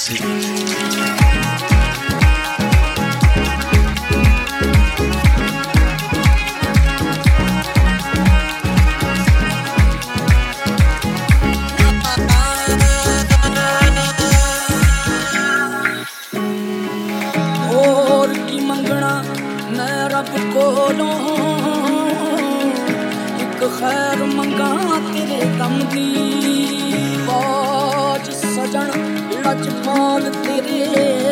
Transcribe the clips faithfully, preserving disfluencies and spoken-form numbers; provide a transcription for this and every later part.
और की मंगना मैं रब कोलों एक खैर मंगा तेरे दम दी बाज सजन लजपाल तेरे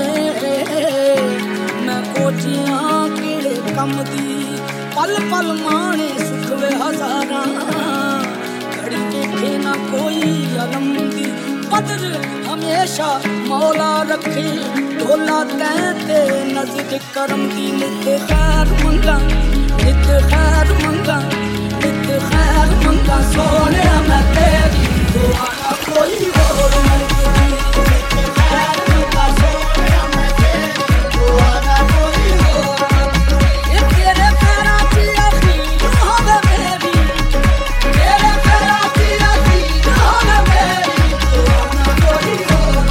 मैं कोठियां केड़े कम दी पल पल माने सुख वे हजारा घड़ी देखे ना कोई अलम दी कदर हमेशा मौला रखे ढोला तैते नजर करम दी नित खैर मंगा नित खैर मंगा नित खैर मंगा सोने मैं तेरी दुआ ना कोई और मंगदी नित खैर मंगा सोने मैं तेरी दुआ ना कोई और मंगदी ये तेरे पैरां च यकीन होवे मेरी तेरे पैरां च यकीन होवे मेरी दुआ ना कोई और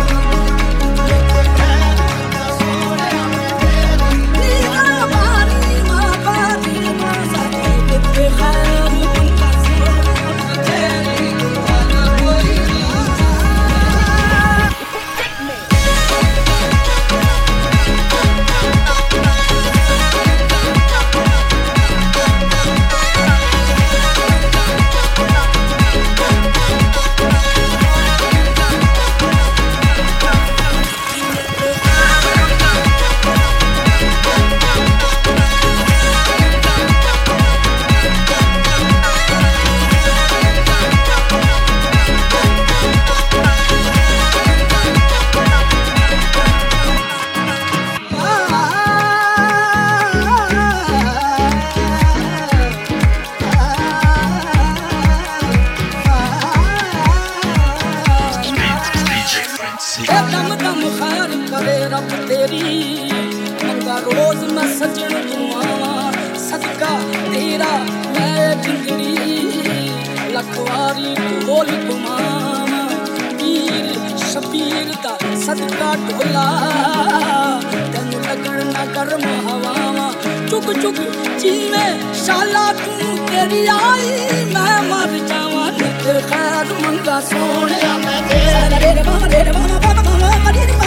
दम दम खैर करे रब तेरी मंगा रोज मैं सजन दुआ सदका तेरा मैं जिंदड़ी लखवारी ढोल घुमावा पीर शबीर दा सदका ढोला तन लगन ना गर्म हवावा चुग चुग जीवे शाला तू तेरी आई मैं मर जावा नित खैर मंगा सोने मैं तेरे बाबा रे बाबा बाबा बाबा